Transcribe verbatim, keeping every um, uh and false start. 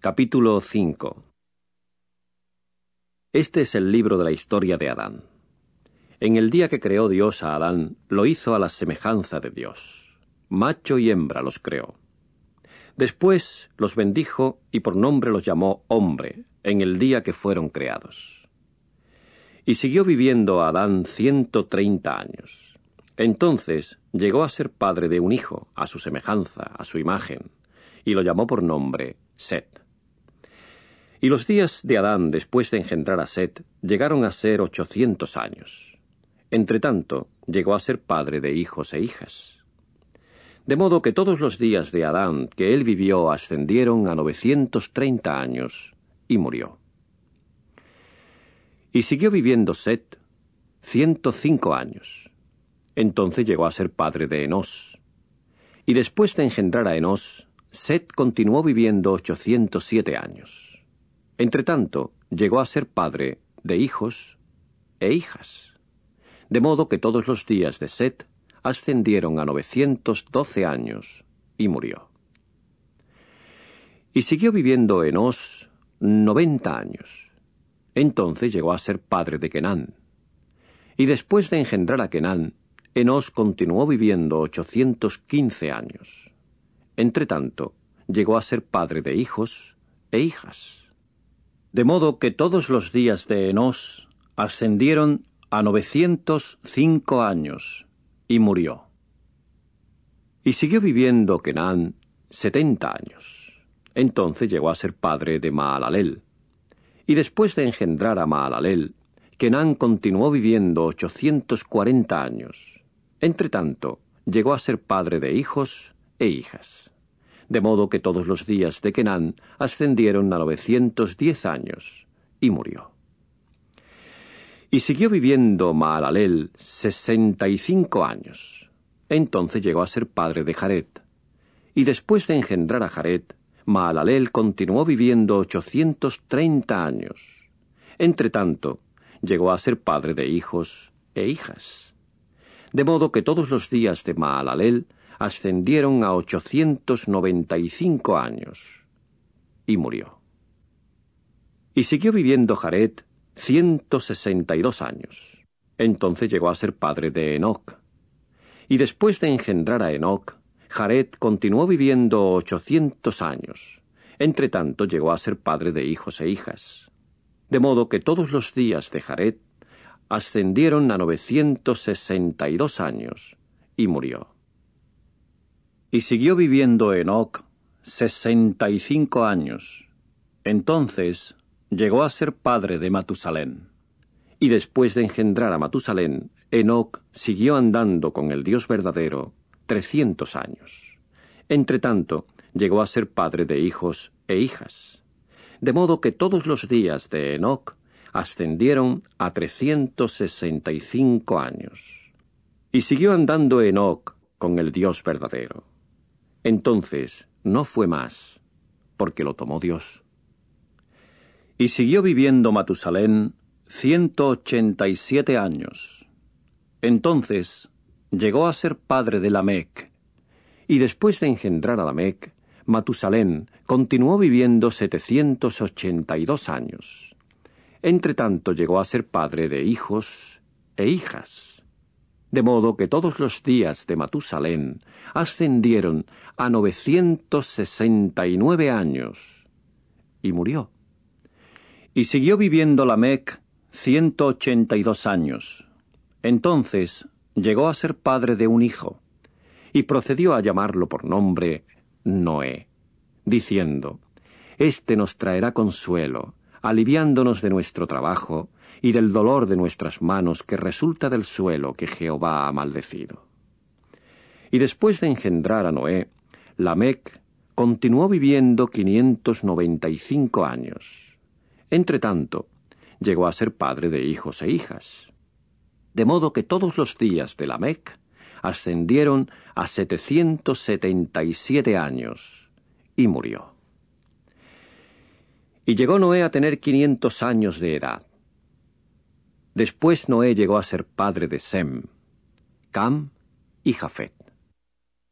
Capítulo cinco. Este es el libro de la historia de Adán. En el día que creó Dios a Adán, lo hizo a la semejanza de Dios. Macho y hembra los creó. Después los bendijo y por nombre los llamó hombre, en el día que fueron creados. Y siguió viviendo Adán ciento treinta años. Entonces llegó a ser padre de un hijo, a su semejanza, a su imagen, y lo llamó por nombre Set. Y los días de Adán después de engendrar a Set llegaron a ser ochocientos años. Entretanto, llegó a ser padre de hijos e hijas. De modo que todos los días de Adán que él vivió ascendieron a novecientos treinta años, y murió. Y siguió viviendo Set ciento cinco años. Entonces llegó a ser padre de Enós. Y después de engendrar a Enós, Set continuó viviendo ochocientos siete años. Entretanto, llegó a ser padre de hijos e hijas. De modo que todos los días de Set ascendieron a novecientos doce años, y murió. Y siguió viviendo Enós noventa años. Entonces llegó a ser padre de Kenán. Y después de engendrar a Kenán, Enós continuó viviendo ochocientos quince años. Entretanto, llegó a ser padre de hijos e hijas. De modo que todos los días de Enós ascendieron a novecientos cinco años, y murió. Y siguió viviendo Kenán setenta años. Entonces llegó a ser padre de Mahalaleel. Y después de engendrar a Mahalaleel, Kenán continuó viviendo ochocientos cuarenta años. Entretanto, llegó a ser padre de hijos e hijas. De modo que todos los días de Kenán ascendieron a novecientos diez años, y murió. Y siguió viviendo Mahalaleel sesenta y cinco años. Entonces llegó a ser padre de Jared. Y después de engendrar a Jared, Mahalaleel continuó viviendo ochocientos treinta años. Entretanto, llegó a ser padre de hijos e hijas. De modo que todos los días de Mahalaleel ascendieron a ochocientos noventa y cinco años, y murió. Y siguió viviendo Jared ciento sesenta y dos años. Entonces llegó a ser padre de Enoc. Y después de engendrar a Enoc, Jared continuó viviendo ochocientos años. Entretanto llegó a ser padre de hijos e hijas. De modo que todos los días de Jared ascendieron a novecientos sesenta y dos años, y murió. Y siguió viviendo Enoc sesenta y cinco años. Entonces llegó a ser padre de Matusalén. Y después de engendrar a Matusalén, Enoc siguió andando con el Dios verdadero trescientos años. Entretanto, llegó a ser padre de hijos e hijas. De modo que todos los días de Enoc ascendieron a trescientos sesenta y cinco años. Y siguió andando Enoc con el Dios verdadero. Entonces no fue más, porque lo tomó Dios. Y siguió viviendo Matusalén ciento ochenta y siete años. Entonces llegó a ser padre de Lamec, y después de engendrar a Lamec, Matusalén continuó viviendo setecientos ochenta y dos años. Entretanto llegó a ser padre de hijos e hijas. De modo que todos los días de Matusalén ascendieron a novecientos sesenta y nueve años, y murió. Y siguió viviendo Lamec ciento ochenta y dos años. Entonces llegó a ser padre de un hijo, y procedió a llamarlo por nombre Noé, diciendo: Este nos traerá consuelo, aliviándonos de nuestro trabajo y del dolor de nuestras manos que resulta del suelo que Jehová ha maldecido. Y después de engendrar a Noé, Lamec continuó viviendo quinientos noventa y cinco años. Entretanto, llegó a ser padre de hijos e hijas. De modo que todos los días de Lamec ascendieron a setecientos setenta y siete años, y murió. Y llegó Noé a tener quinientos años de edad. Después Noé llegó a ser padre de Sem, Cam y Jafet.